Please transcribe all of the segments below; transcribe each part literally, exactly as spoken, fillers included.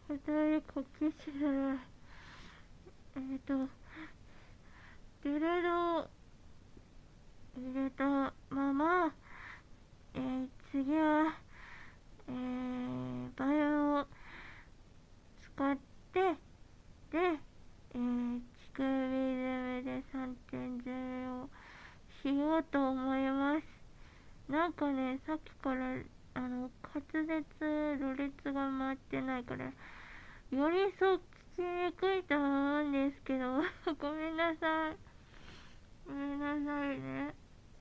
働きかけしない。えっと、デレドを入れたまま、えー、次は、えー、バイオを使って、で、えー、乳首攻めで さんてんゼロ をしようと思います。なんかね、さっきからあの滑舌ろれつが回ってないからよりそう聞きにくいと思うんですけどごめんなさい、ごめんなさいね。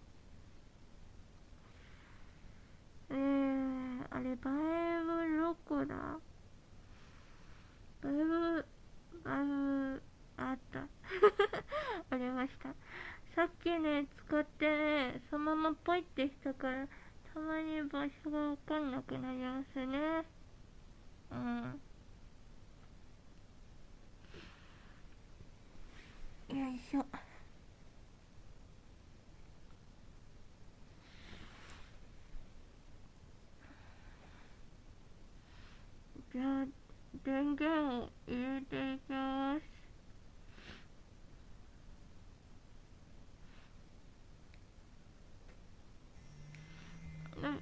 えー、あれバイブどこだ。バイブバイブあったありました。さっきね使ってねそのままポイってしたからたまに場所が分かんなくなりますね。うん、よいしょ。じゃあ電源を入れていきます。うんうん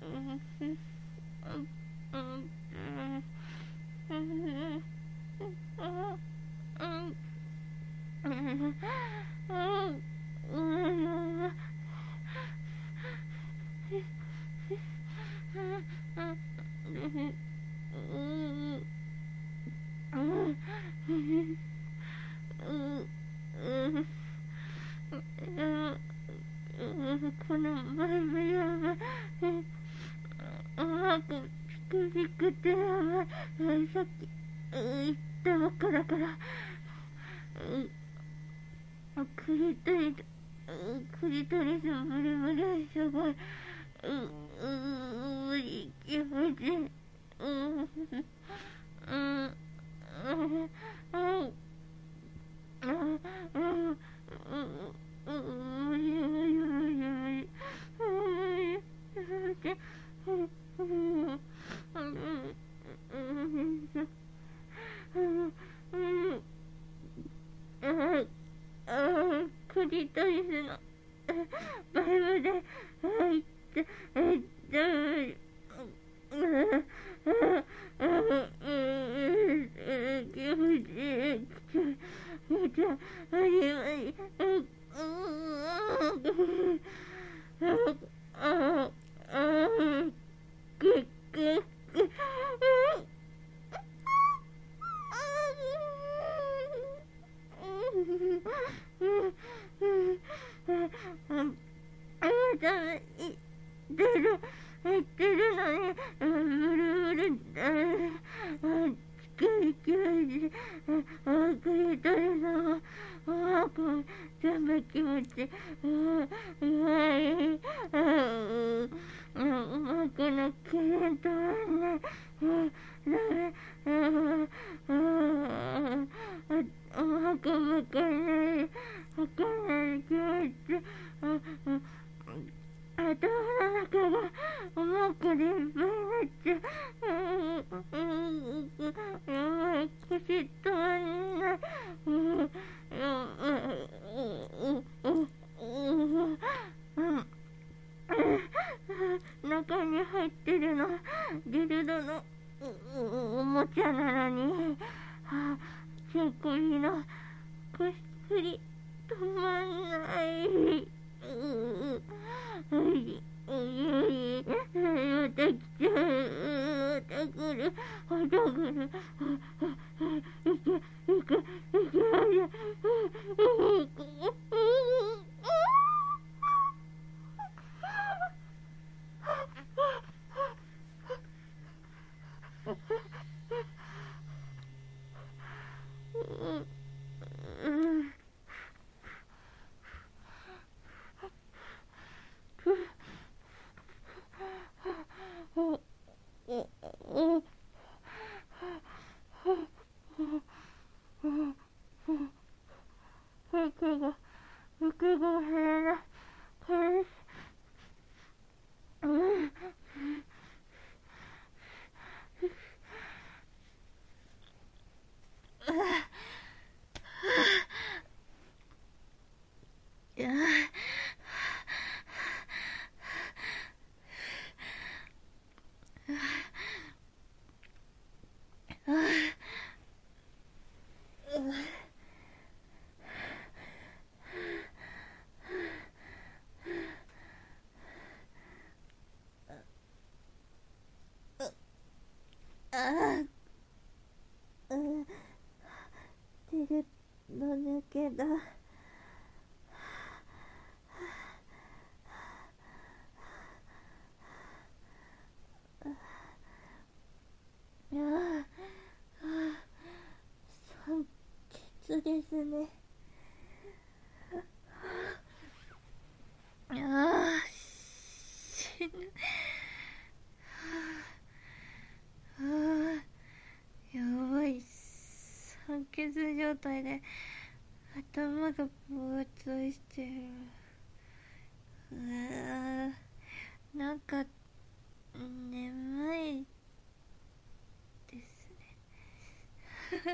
このバイブやばい。うまくピクピクってやばい。さっき言ったばっかだから。クリトリス、クリトリスブルブルすごい。う、う、無理、気持ちいい。うん、うん、うん、うん、うん、無理無理無理無理。クリトリスのバイブで入ってえっと気持ちいい。めちゃありまい。ああくくく出る言ってるのにブルブルキュイキュイクリトリスもあこ全部気持ちうわいうまくなけれんとねダメうまく向かないわかんない気持ち頭の中がうまくでいっぱいになっちゃう。やばい、口とあんない。やばい。中に入ってるのギルドのおもちゃなのに、チェコリのこっそり止まんない。また来ちゃう。また来る。また来る。いけ、いけ、いけ、いけ。服が、服が減らない。 ああ、うん、出るの抜けだ。いやー、酸欠ですね。いやー、死ぬ。あー、やばい。酸欠状態で頭がぼーっとしてる。うわー、なんか眠いですね。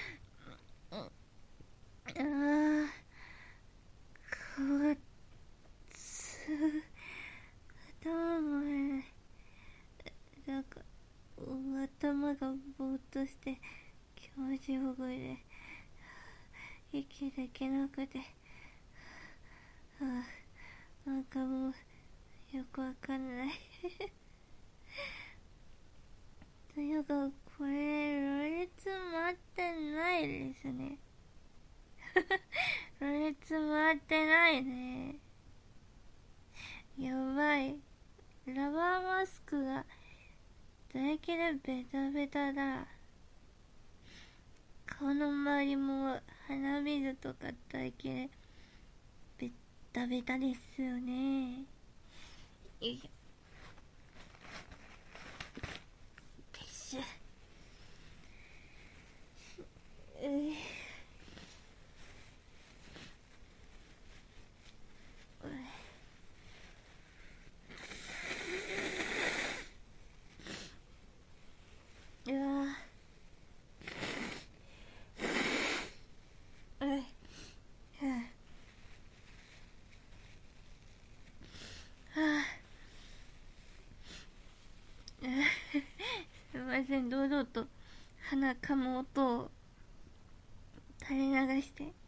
あー、こつ、頭もね、なんか頭がぼーっとして気持ちよくで息できなくて、あー、なんかもうよくわかんない。というかこれろれつ回ってないですね。ろれつ回ってないね。やばい。ラバーマスクが唾液でベタベタだ。顔の周りも鼻水とか唾液でベッタベタですよね。よいしょ。ティッシュ。ううわー、うはあ、はあ、すいません、堂々と鼻かむ音を垂れ流して